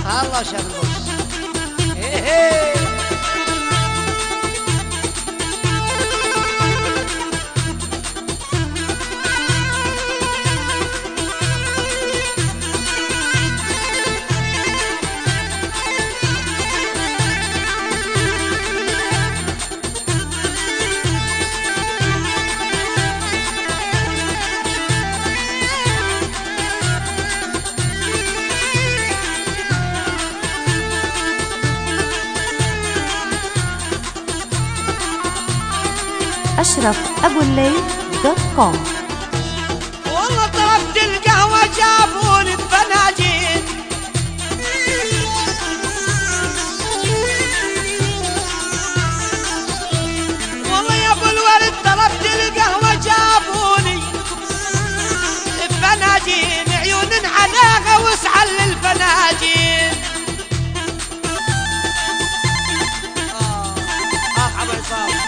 الله شربوش. إيه أشرفأبوالليل.com. والله طلبت القهوة جابوني بفناجين، والله يا ابو الورد طلبت القهوة جابوني بفناجين، عيون حلاقة واسعى للفناجين. ابو عصام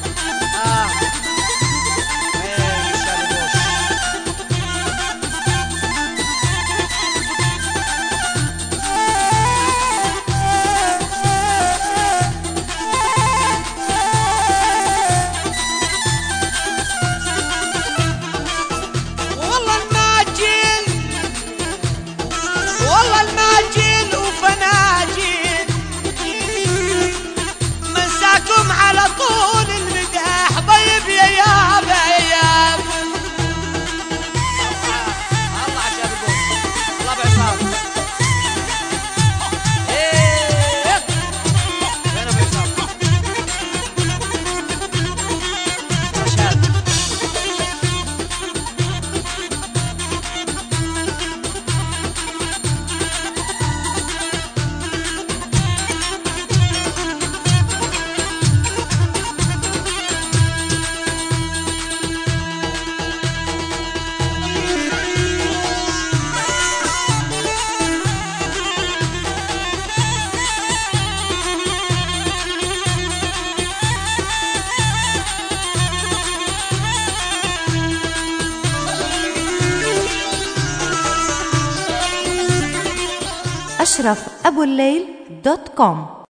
على طول المداح ضيب يا يابا يابا. الله عشربوش. الله بعصام. ايه وين ابو عصام؟ رشاد. أشرفأبوالليل.com.